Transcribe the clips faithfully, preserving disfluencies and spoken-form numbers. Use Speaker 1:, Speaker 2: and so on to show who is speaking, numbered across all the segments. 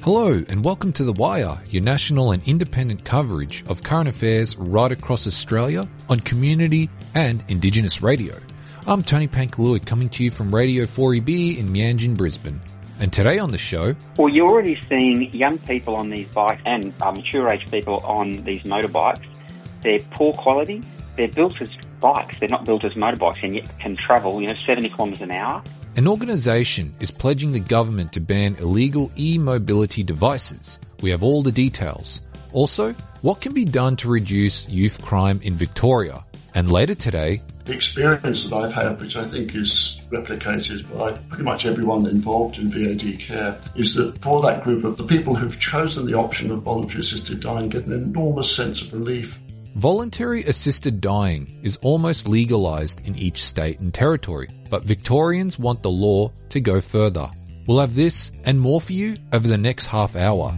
Speaker 1: Hello and welcome to The Wire, your national and independent coverage of current affairs right across Australia on community and Indigenous radio. I'm Tony Pankalui coming to you from Radio four E B in Mianjin, Brisbane. And today on the show...
Speaker 2: Well, you're already seeing young people on these bikes and uh, mature age people on these motorbikes. They're poor quality. They're built as bikes. They're not built as motorbikes and yet can travel, you know, seventy kilometres an hour.
Speaker 1: An organisation is pledging the government to ban illegal e-mobility devices. We have all the details. Also, what can be done to reduce youth crime in Victoria? And later today...
Speaker 3: The experience that I've had, which I think is replicated by pretty much everyone involved in V A D care, is that for that group of the people who've chosen the option of voluntary assisted dying get an enormous sense of relief.
Speaker 1: Voluntary assisted dying is almost legalised in each state and territory, but Victorians want the law to go further. We'll have this and more for you over the next half hour.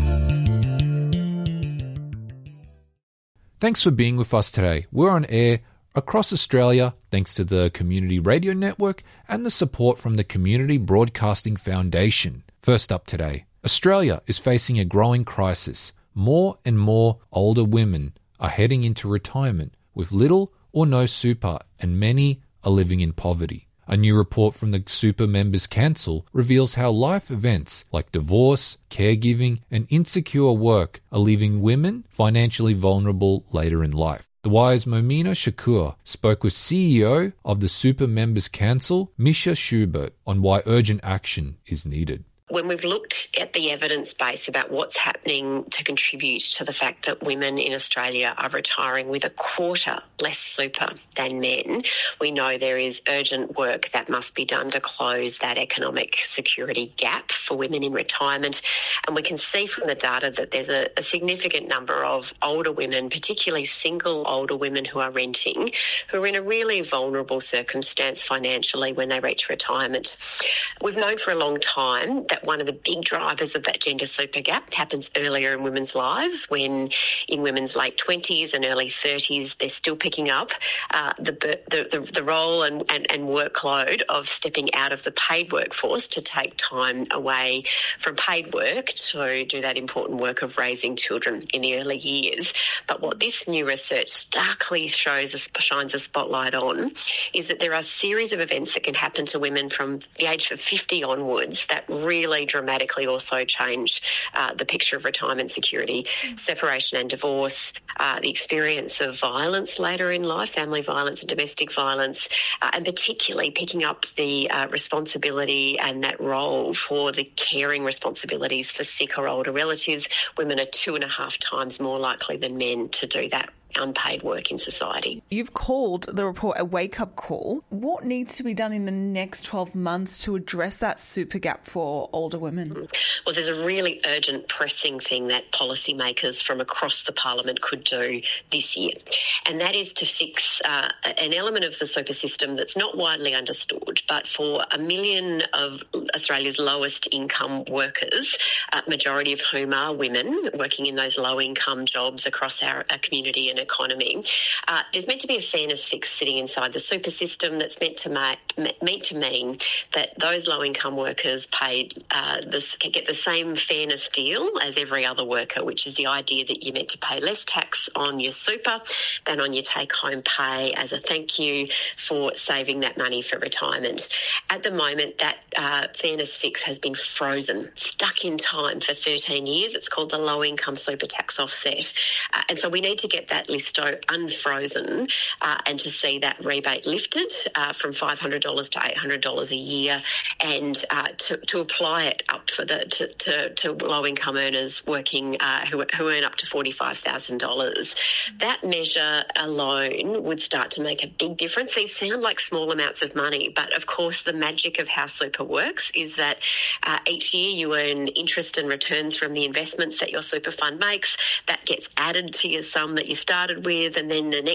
Speaker 1: Thanks for being with us today. We're on air across Australia thanks to the Community Radio Network and the support from the Community Broadcasting Foundation. First up today, Australia is facing a growing crisis. More and more older women are heading into retirement with little or no super, and many are living in poverty. A new report from the Super Members Council reveals how life events like divorce, caregiving, and insecure work are leaving women financially vulnerable later in life. The Wire's Momina Shakur spoke with C E O of the Super Members Council, Misha Schubert, on why urgent action is needed.
Speaker 4: When we've looked at the evidence base about what's happening to contribute to the fact that women in Australia are retiring with a quarter less super than men, we know there is urgent work that must be done to close that economic security gap for women in retirement. And we can see from the data that there's a, a significant number of older women, particularly single older women who are renting, who are in a really vulnerable circumstance financially when they reach retirement. We've known for a long time that one of the big drivers of that gender super gap happens earlier in women's lives, when in women's late twenties and early thirties they're still picking up uh, the, the, the the role and, and, and workload of stepping out of the paid workforce to take time away from paid work to do that important work of raising children in the early years. But what this new research starkly shows, shines a spotlight on, is that there are a series of events that can happen to women from the age of fifty onwards that really dramatically also change uh, the picture of retirement security. Separation and divorce, uh, the experience of violence later in life, family violence and domestic violence, uh, and particularly picking up the uh, responsibility and that role for the caring responsibilities for sick or older relatives. Women are two and a half times more likely than men to do that unpaid work in society.
Speaker 5: You've called the report a wake-up call. What needs to be done in the next twelve months to address that super gap for older women?
Speaker 4: Well, there's a really urgent, pressing thing that policymakers from across the parliament could do this year, and that is to fix uh, an element of the super system that's not widely understood, but for a million of Australia's lowest income workers, a majority of whom are women working in those low-income jobs across our, our community and economy. Uh, there's meant to be a fairness fix sitting inside the super system that's meant to ma- meant to mean that those low-income workers paid uh, this, get the same fairness deal as every other worker, which is the idea that you're meant to pay less tax on your super than on your take-home pay as a thank you for saving that money for retirement. At the moment, that uh, fairness fix has been frozen, stuck in time for thirteen years. It's called the low-income super tax offset. Uh, and so we need to get that listo unfrozen uh, and to see that rebate lifted uh, from five hundred dollars to eight hundred dollars a year, and uh, to, to apply it up for the to, to, to low-income earners working uh, who, who earn up to forty-five thousand dollars. That measure alone would start to make a big difference. These sound like small amounts of money, but of course the magic of how super works is that uh, each year you earn interest and returns from the investments that your super fund makes. That gets added to your sum that you started with, and then the next year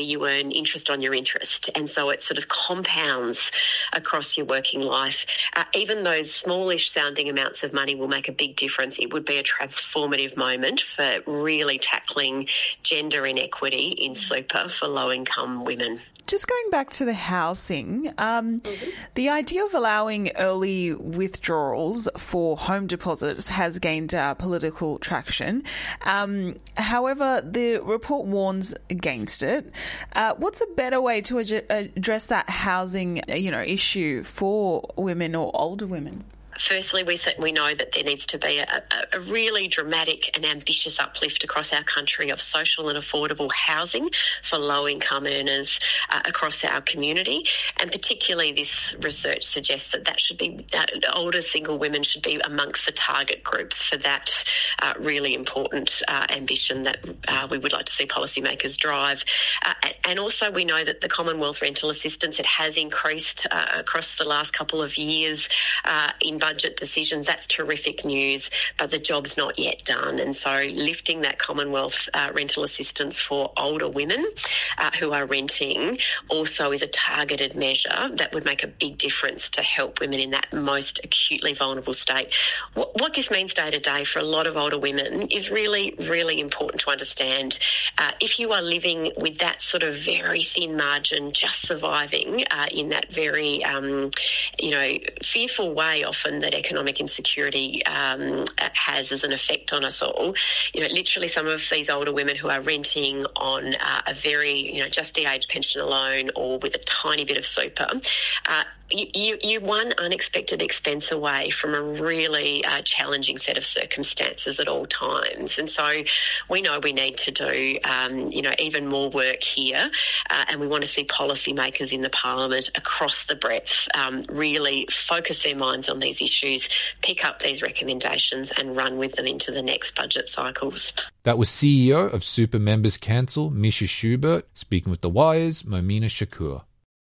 Speaker 4: you earn interest on your interest. And so it sort of compounds across your working life. Uh, even those smallish sounding amounts of money will make a big difference. It would be a transformative moment for really tackling gender inequity in super for low-income women.
Speaker 5: Just going back to the housing, um, mm-hmm. the idea of allowing early withdrawals for home deposits has gained uh, political traction. Um, however, the report warns against it. Uh, what's a better way to ad- address that housing, you know, issue for women or older women?
Speaker 4: Firstly, we we know that there needs to be a, a really dramatic and ambitious uplift across our country of social and affordable housing for low-income earners uh, across our community. And particularly this research suggests that that should be, uh, older single women should be amongst the target groups for that uh, really important uh, ambition that uh, we would like to see policymakers drive. Uh, and also we know that the Commonwealth rental assistance, it has increased uh, across the last couple of years uh, in budget decisions. That's terrific news, but the job's not yet done. And so lifting that Commonwealth uh, rental assistance for older women uh, who are renting also is a targeted measure that would make a big difference to help women in that most acutely vulnerable state. What, what this means day to day for a lot of older women is really, really important to understand. Uh, if you are living with that sort of very thin margin, just surviving uh, in that very, um, you know, fearful way often that economic insecurity um, has as an effect on us all. You know, literally some of these older women who are renting on uh, a very, you know, just the age pension alone or with a tiny bit of super, uh, you, you, you one unexpected expense away from a really uh, challenging set of circumstances at all times. And so we know we need to do, um, you know, even more work here, uh, and we want to see policymakers in the Parliament across the breadth um, really focus their minds on these issues, pick up these recommendations and run with them into the next budget cycles.
Speaker 1: That was C E O of Super Members Council, Misha Schubert, speaking with The Wire's Momina Shakur.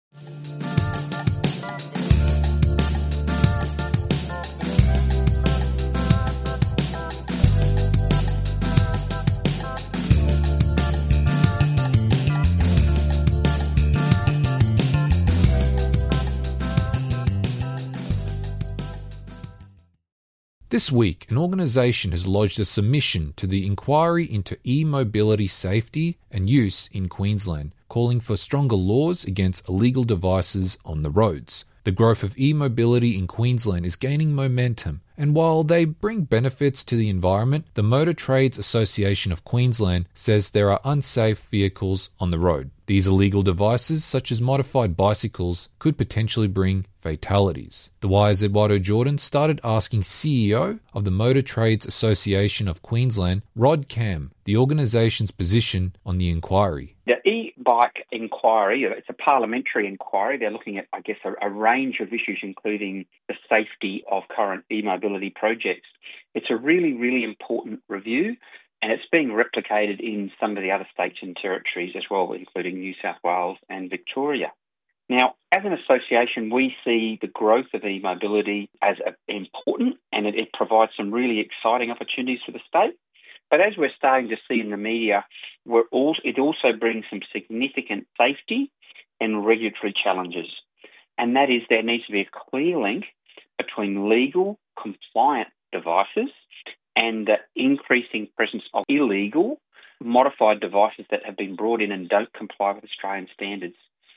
Speaker 1: This week, an organisation has lodged a submission to the Inquiry into E-Mobility Safety and Use in Queensland, calling for stronger laws against illegal devices on the roads. The growth of e-mobility in Queensland is gaining momentum, and while they bring benefits to the environment, the Motor Trades Association of Queensland says there are unsafe vehicles on the road. These illegal devices, such as modified bicycles, could potentially bring fatalities. The Wire's Eduardo Jordan started asking C E O of the Motor Trades Association of Queensland, Rod Cam, the organisation's position on the inquiry.
Speaker 2: The e-bike inquiry, it's a parliamentary inquiry. They're looking at, I guess, a, a range of issues, including the safety of current e-mobility projects. It's a really, really important review, and it's being replicated in some of the other states and territories as well, including New South Wales and Victoria. Now, as an association, we see the growth of e-mobility as important, and it, it provides some really exciting opportunities for the state. But as we're starting to see in the media, we're also, it also brings some significant safety and regulatory challenges. And that is there needs to be a clear link between legal, compliant devices and the increasing presence of illegal, modified devices that have been brought in and don't comply with Australian standards.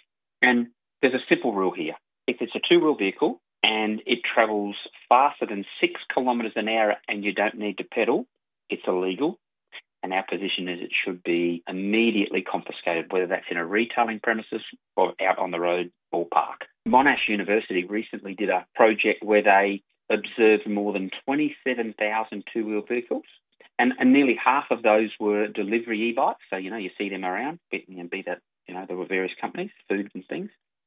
Speaker 2: And there's a simple rule here. If it's a two-wheel vehicle and it travels faster than six kilometres an hour and you don't need to pedal, it's illegal. And our position is it should be immediately confiscated, whether that's in a retailing premises or out on the road or park. Monash University recently did a project where they observed more than twenty-seven thousand two-wheel vehicles, and, and nearly half of those were delivery e-bikes. So, you know, you see them around, be, you know, be that, you know, there were various companies, food and things.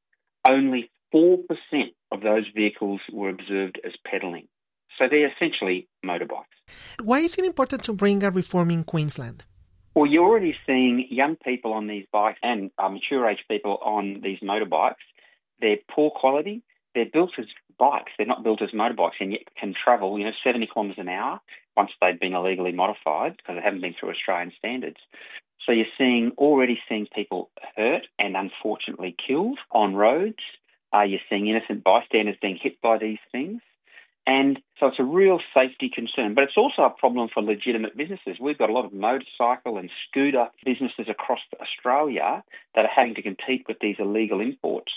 Speaker 2: Only four percent of those vehicles were observed as pedalling. So they're essentially motorbikes.
Speaker 6: Why is it important to bring a reform in Queensland?
Speaker 2: Well, you're already seeing young people on these bikes and uh, mature age people on these motorbikes. They're poor quality. They're built as bikes. They're not built as motorbikes, and yet can travel, you know, seventy kilometres an hour once they've been illegally modified because they haven't been through Australian standards. So you're seeing already seeing people hurt and unfortunately killed on roads. Uh, you're seeing innocent bystanders being hit by these things. And so it's a real safety concern, but it's also a problem for legitimate businesses. We've got a lot of motorcycle and scooter businesses across Australia that are having to compete with these illegal imports.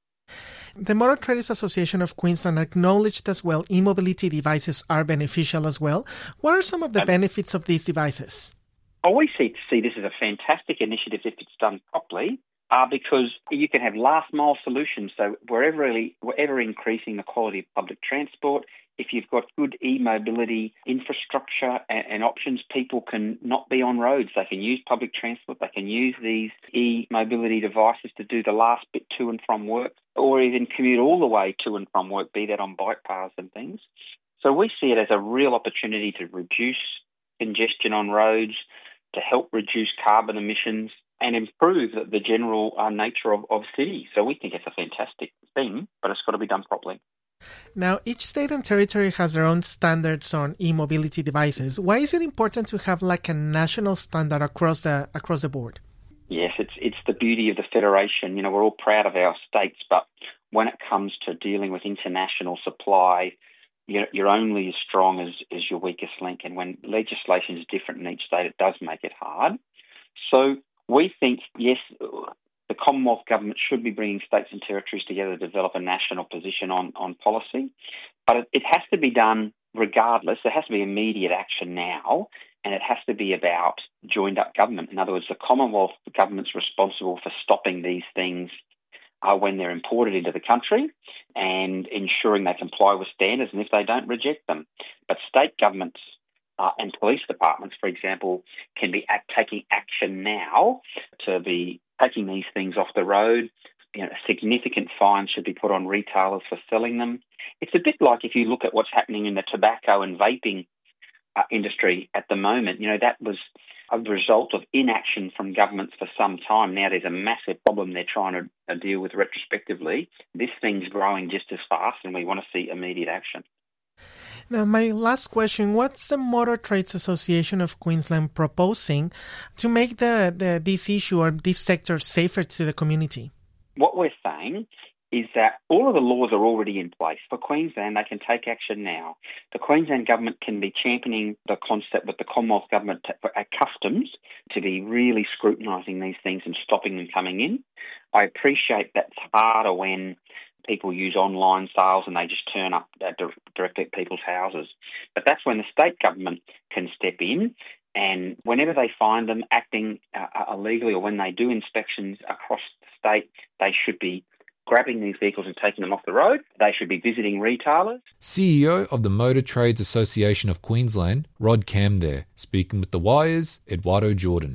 Speaker 6: The Motor Traders Association of Queensland acknowledged as well e-mobility devices are beneficial as well. What are some of the benefits of these devices?
Speaker 2: Oh, we see, see this as a fantastic initiative if it's done properly, uh, because you can have last-mile solutions. So wherever, really, wherever increasing the quality of public transport, if you've got good e-mobility infrastructure and, and options, people can not be on roads. They can use public transport. They can use these e-mobility devices to do the last bit to and from work, or even commute all the way to and from work, be that on bike paths and things. So we see it as a real opportunity to reduce congestion on roads, to help reduce carbon emissions and improve the, the general uh, nature of, of cities. So we think it's a fantastic thing, but it's got to be done properly.
Speaker 6: Now, each state and territory has their own standards on e-mobility devices. Why is it important to have like a national standard across the across the board?
Speaker 2: Yes, it's it's the beauty of the federation. You know, we're all proud of our states, but when it comes to dealing with international supply, you're, you're only as strong as, as your weakest link. And when legislation is different in each state, it does make it hard. So we think, yes, the Commonwealth Government should be bringing states and territories together to develop a national position on, on policy, but it, it has to be done regardless. There has to be immediate action now, and it has to be about joined-up government. In other words, the Commonwealth Government's responsible for stopping these things uh, when they're imported into the country and ensuring they comply with standards, and if they don't, reject them. But state governments Uh, and police departments, for example, can be act, taking action now to be taking these things off the road. You know, significant fines should be put on retailers for selling them. It's a bit like if you look at what's happening in the tobacco and vaping uh, industry at the moment. You know, that was a result of inaction from governments for some time. Now there's a massive problem they're trying to uh, deal with retrospectively. This thing's growing just as fast, and we want to see immediate action.
Speaker 6: Now, my last question, what's the Motor Trades Association of Queensland proposing to make the, the this issue or this sector safer to the community?
Speaker 2: What we're saying is that all of the laws are already in place. For Queensland, they can take action now. The Queensland Government can be championing the concept with the Commonwealth Government at customs to be really scrutinising these things and stopping them coming in. I appreciate that's harder when people use online sales and they just turn up uh, directly at people's houses. But that's when the state government can step in, and whenever they find them acting uh, illegally, or when they do inspections across the state, they should be grabbing these vehicles and taking them off the road. They should be visiting retailers.
Speaker 1: C E O of the Motor Trades Association of Queensland, Rod Cam there, speaking with The Wire's Eduardo Jordan.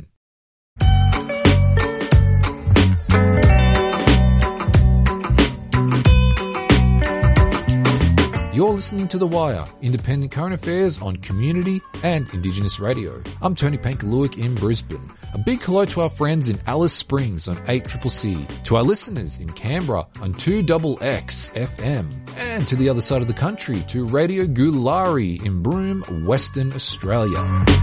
Speaker 1: You're listening to The Wire, independent current affairs on community and Indigenous radio. I'm Tony Pankaluik in Brisbane. A big hello to our friends in Alice Springs on eight C C C, to our listeners in Canberra on two X X F M, and to the other side of the country to Radio Gulari in Broome, Western Australia.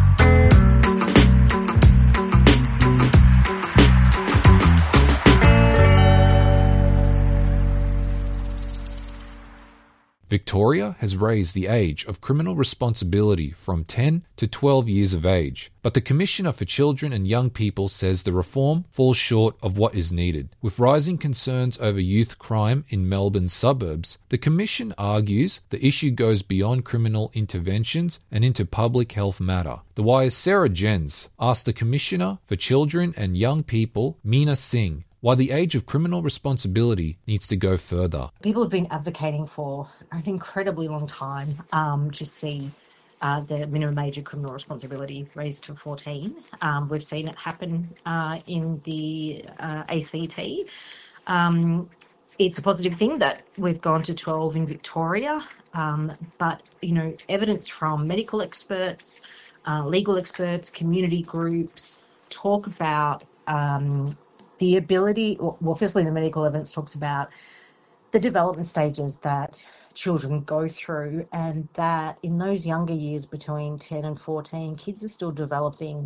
Speaker 1: Victoria has raised the age of criminal responsibility from ten to twelve years of age, but the Commissioner for Children and Young People says the reform falls short of what is needed. With rising concerns over youth crime in Melbourne's suburbs, the Commission argues the issue goes beyond criminal interventions and into public health matter. The Wire's Sarah Jens asked the Commissioner for Children and Young People, Meena Singh, why the age of criminal responsibility needs to go further.
Speaker 7: People have been advocating for an incredibly long time um, to see uh, the minimum age of criminal responsibility raised to fourteen. Um, we've seen it happen uh, in the uh, A C T. Um, it's a positive thing that we've gone to twelve in Victoria, um, but, you know, evidence from medical experts, uh, legal experts, community groups talk about um, the ability, well, firstly, the medical evidence talks about the development stages that children go through, and that in those younger years between ten and fourteen, kids are still developing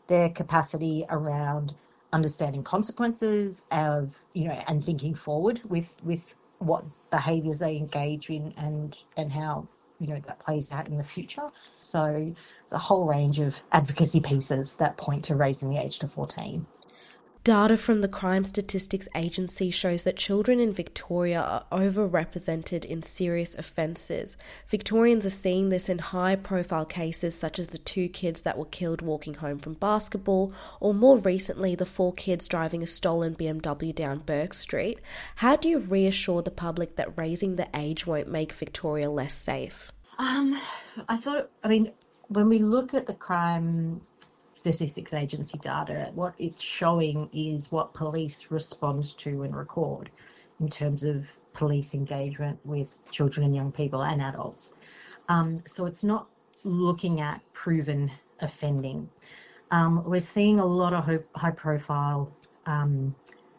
Speaker 7: their capacity around understanding consequences of, you know, and thinking forward with with what behaviours they engage in and and how, you know, that plays out in the future. So there's a whole range of advocacy pieces that point to raising the age to fourteen.
Speaker 8: Data from the Crime Statistics Agency shows that children in Victoria are overrepresented in serious offences. Victorians are seeing this in high-profile cases such as the two kids that were killed walking home from basketball, or more recently the four kids driving a stolen B M W down Burke Street. How do you reassure the public that raising the age won't make Victoria less safe?
Speaker 7: Um, I thought, I mean, when we look at the crime Statistics Agency data, what it's showing is what police respond to and record in terms of police engagement with children and young people and adults. Um, so it's not looking at proven offending. Um, we're seeing a lot of high profile um,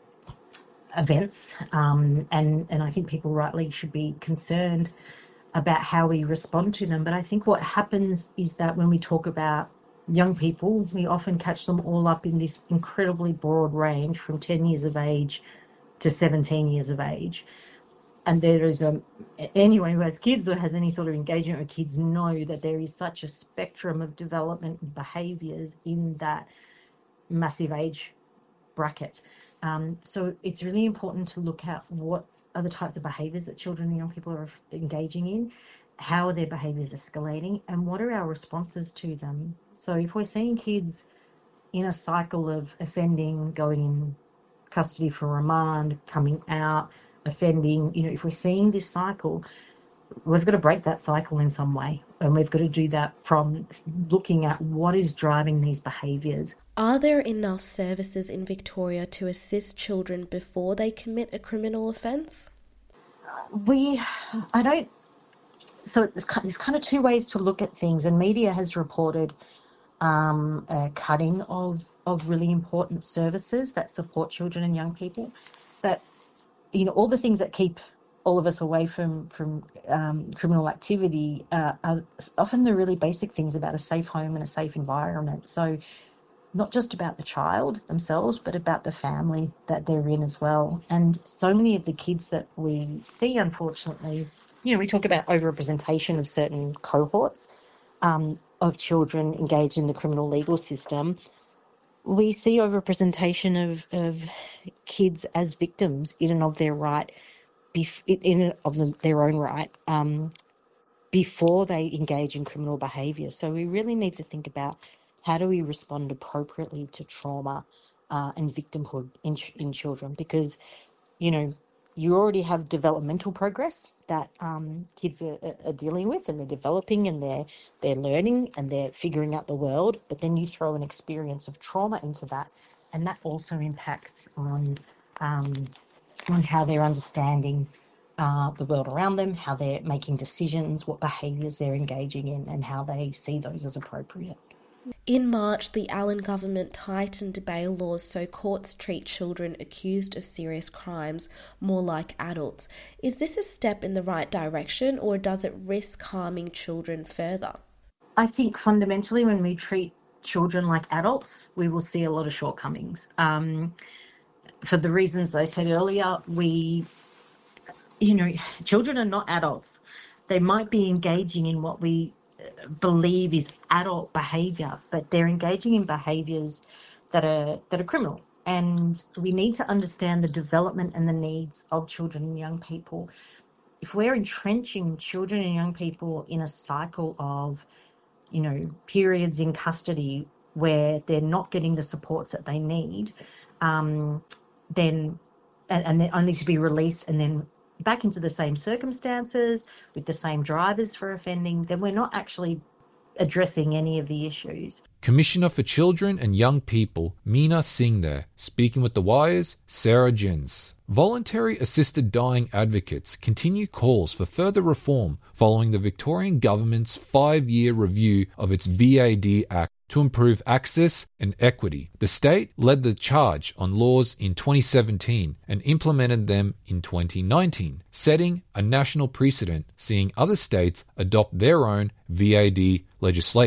Speaker 7: events um, and, and I think people rightly should be concerned about how we respond to them. But I think what happens is that when we talk about young people, we often catch them all up in this incredibly broad range from ten years of age to seventeen years of age. And there is a, anyone who has kids or has any sort of engagement with kids know that there is such a spectrum of development and behaviours in that massive age bracket. Um, so it's really important to look at what are the types of behaviours that children and young people are engaging in, how are their behaviours escalating, and what are our responses to them. So if we're seeing kids in a cycle of offending, going in custody for remand, coming out, offending, you know, if we're seeing this cycle, we've got to break that cycle in some way. And we've got to do that from looking at what is driving these behaviours.
Speaker 8: Are there enough services in Victoria to assist children before they commit a criminal offence?
Speaker 7: We, I don't, so there's, there's kind of two ways to look at things, and media has reported um, a cutting of, of really important services that support children and young people. But, you know, all the things that keep all of us away from, from um, criminal activity uh, are often the really basic things about a safe home and a safe environment. So not just about the child themselves, but about the family that they're in as well. And so many of the kids that we see, unfortunately, you know, we talk about overrepresentation of certain cohorts um, of children engaged in the criminal legal system. We see overrepresentation of, of kids as victims in and of their right, in and of them, their own right, um, before they engage in criminal behaviour. So we really need to think about how do we respond appropriately to trauma uh, and victimhood in, in children? Because, you know, you already have developmental progress that um, kids are, are dealing with, and they're developing and they're they're learning and they're figuring out the world. But then you throw an experience of trauma into that, and that also impacts on um, on how they're understanding uh, the world around them, how they're making decisions, what behaviours they're engaging in, and how they see those as appropriate.
Speaker 8: In March, the Allen government tightened bail laws so courts treat children accused of serious crimes more like adults. Is this a step in the right direction, or does it risk harming children further?
Speaker 7: I think fundamentally when we treat children like adults, we will see a lot of shortcomings. Um, for the reasons I said earlier, we, you know, children are not adults. They might be engaging in what we believe is adult behaviour, but they're engaging in behaviours that are that are criminal. And we need to understand the development and the needs of children and young people. If we're entrenching children and young people in a cycle of, you know, periods in custody where they're not getting the supports that they need, um, then and, and they're only to be released and then back into the same circumstances with the same drivers for offending, then we're not actually addressing any of the issues.
Speaker 1: Commissioner for Children and Young People, Meena Singh there, speaking with The Wire's Sarah Jens. Voluntary assisted dying advocates continue calls for further reform following the Victorian government's five-year review of its V A D Act to improve access and equity. The state led the charge on laws in twenty seventeen and implemented them in twenty nineteen, setting a national precedent, seeing other states adopt their own V A D legislation.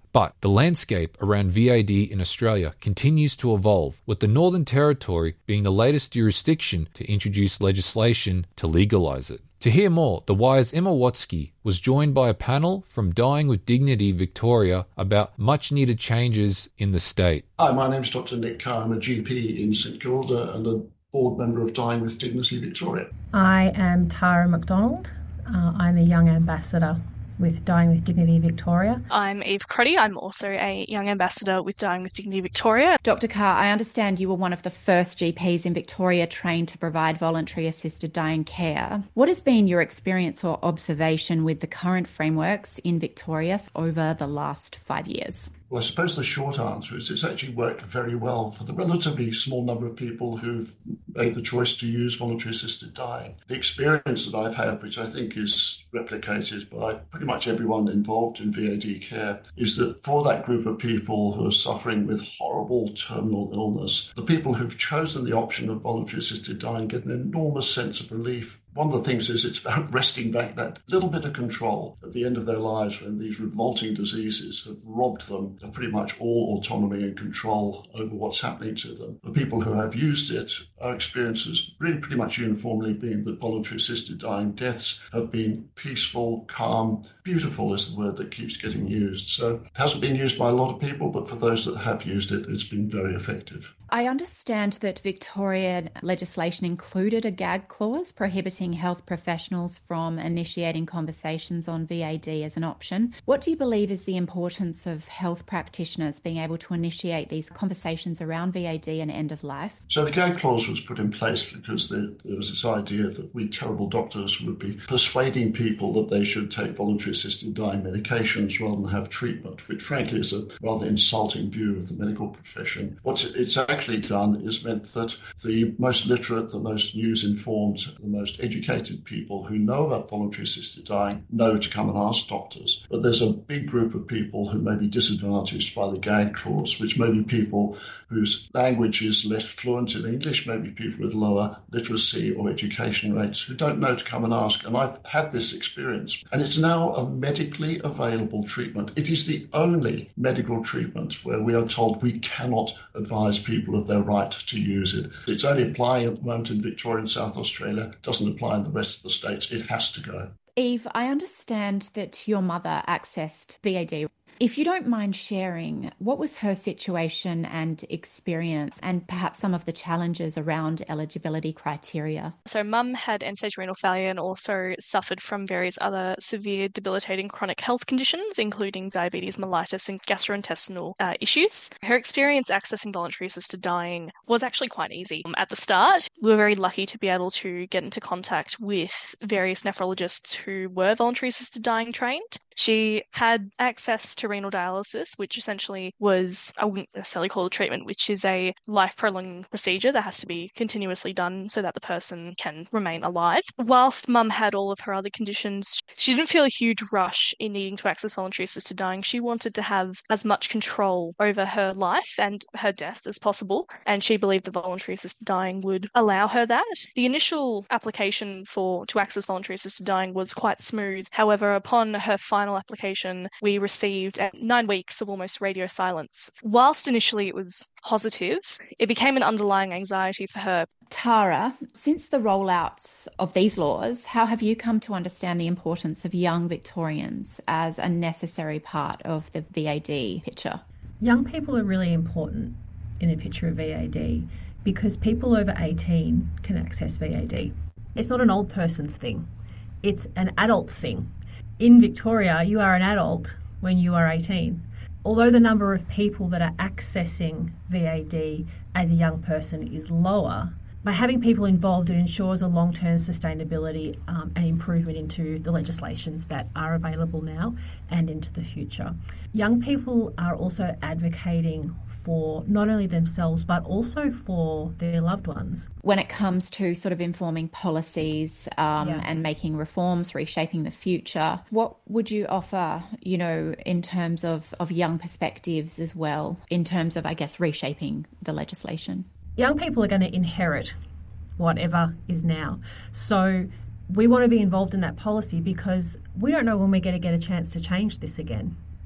Speaker 1: But the landscape around V A D in Australia continues to evolve, with the Northern Territory being the latest jurisdiction to introduce legislation to legalise it. To hear more, The Wire's Emma Watsky was joined by a panel from Dying with Dignity Victoria about much-needed changes in the state.
Speaker 3: Hi, my name's Doctor Nick Carr. I'm a G P in St Kilda and a board member of Dying with Dignity Victoria.
Speaker 9: I am Tara McDonald. Uh, I'm a young ambassador with Dying with Dignity Victoria.
Speaker 10: I'm Eve Crotty. I'm also a young ambassador with Dying with Dignity Victoria.
Speaker 11: Doctor Carr, I understand you were one of the first G Ps in Victoria trained to provide voluntary assisted dying care. What has been your experience or observation with the current frameworks in Victoria over the last five years?
Speaker 3: Well, I suppose the short answer is it's actually worked very well for the relatively small number of people who've made the choice to use voluntary assisted dying. The experience that I've had, which I think is replicated by pretty much everyone involved in V A D care, is that for that group of people who are suffering with horrible terminal illness, the people who've chosen the option of voluntary assisted dying get an enormous sense of relief. One of the things is it's about wresting back that little bit of control at the end of their lives when these revolting diseases have robbed them of pretty much all autonomy and control over what's happening to them. The people who have used it, our experience has really pretty much uniformly been that voluntary assisted dying deaths have been peaceful, calm, beautiful is the word that keeps getting used. So it hasn't been used by a lot of people, but for those that have used it, it's been very effective.
Speaker 11: I understand that Victorian legislation included a gag clause prohibiting health professionals from initiating conversations on V A D as an option. What do you believe is the importance of health practitioners being able to initiate these conversations around V A D and end of life?
Speaker 3: So the gag clause was put in place because there, there was this idea that we terrible doctors would be persuading people that they should take voluntary assisted dying medications rather than have treatment, which frankly is a rather insulting view of the medical profession. What it's actually done is meant that the most literate, the most news-informed, the most educated people who know about voluntary assisted dying know to come and ask doctors. But there's a big group of people who may be disadvantaged by the gag clause, which may be people whose language is less fluent in English, maybe people with lower literacy or education rates who don't know to come and ask. And I've had this experience. And it's now a medically available treatment. It is the only medical treatment where we are told we cannot advise people of their right to use it. It's only applying at the moment in Victoria and South Australia. It doesn't apply in the rest of the states. It has to go.
Speaker 11: Eve, I understand that your mother accessed V A D. If you don't mind sharing, what was her situation and experience and perhaps some of the challenges around eligibility criteria?
Speaker 10: So mum had end-stage renal failure and also suffered from various other severe debilitating chronic health conditions, including diabetes mellitus and gastrointestinal uh, issues. Her experience accessing voluntary assisted dying was actually quite easy. At the start, we were very lucky to be able to get into contact with various nephrologists who were voluntary assisted dying trained. She had access to renal dialysis, which essentially was, I wouldn't necessarily call it treatment, which is a life-prolonging procedure that has to be continuously done so that the person can remain alive. Whilst mum had all of her other conditions, she didn't feel a huge rush in needing to access voluntary assisted dying. She wanted to have as much control over her life and her death as possible, and she believed that voluntary assisted dying would allow her that. The initial application for to access voluntary assisted dying was quite smooth. However, upon her final application, we received nine weeks of almost radio silence. Whilst initially it was positive, it became an underlying anxiety for her.
Speaker 11: Tara, since the rollout of these laws, how have you come to understand the importance of young Victorians as a necessary part of the V A D picture?
Speaker 9: Young people are really important in the picture of V A D because people over eighteen can access V A D. It's not an old person's thing. It's an adult thing. In Victoria, you are an adult when you are eighteen. Although the number of people that are accessing V A D as a young person is lower, by having people involved, it ensures a long-term sustainability um, and improvement into the legislations that are available now and into the future. Young people are also advocating for not only themselves but also for their loved ones.
Speaker 11: When it comes to sort of informing policies um,
Speaker 9: yeah.
Speaker 11: and making reforms, reshaping the future, what would you offer, you know, in terms of, of young perspectives as well, in terms of, I guess, reshaping the legislation?
Speaker 9: Young people are going to inherit whatever is now. So we want to be involved in that policy because we don't know when we're going to get a chance to change this again.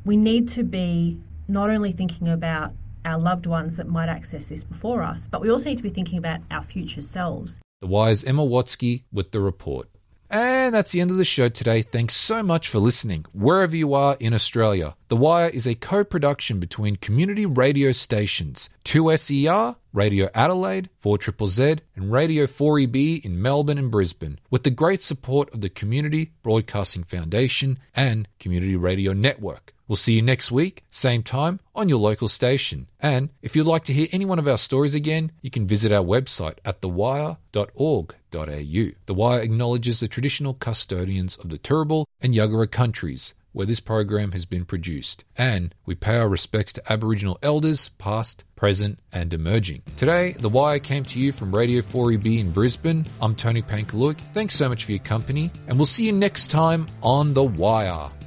Speaker 9: We need to be not only thinking about our loved ones that might access this before us, but we also need to be thinking about our future selves.
Speaker 1: The Wire's Emma Watsky with the report. And that's the end of the show today. Thanks so much for listening, wherever you are in Australia. The Wire is a co-production between community radio stations, two S E R, Radio Adelaide, four Z Z Z, and Radio four E B in Melbourne and Brisbane, with the great support of the Community Broadcasting Foundation and Community Radio Network. We'll see you next week, same time, on your local station. And if you'd like to hear any one of our stories again, you can visit our website at the wire dot org dot a u. The Wire acknowledges the traditional custodians of the Turrbal and Yagara countries, where this program has been produced, and we pay our respects to Aboriginal elders, past, present, and emerging. Today, The Wire came to you from Radio four E B in Brisbane. I'm Tony Pankaluk. Thanks so much for your company, and we'll see you next time on The Wire.